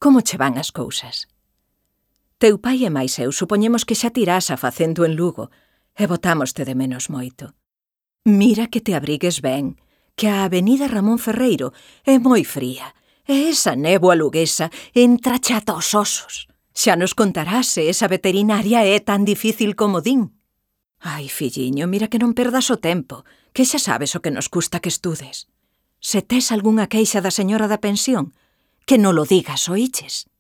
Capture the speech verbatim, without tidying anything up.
Como che van as cousas? Teu pai e máis eu supoñemos que xa tirás a facendo en Lugo e botámoste de menos moito. Mira que te abrigues ben, que a avenida Ramón Ferreiro é moi fría e esa néboa luguesa entra chata aos osos. Xa nos contarás se esa veterinaria é tan difícil como din. Ai, filliño, mira que non perdas o tempo, que xa sabes o que nos custa que estudes. Se tes algunha queixa da señora da pensión, que non lo digas, oíches?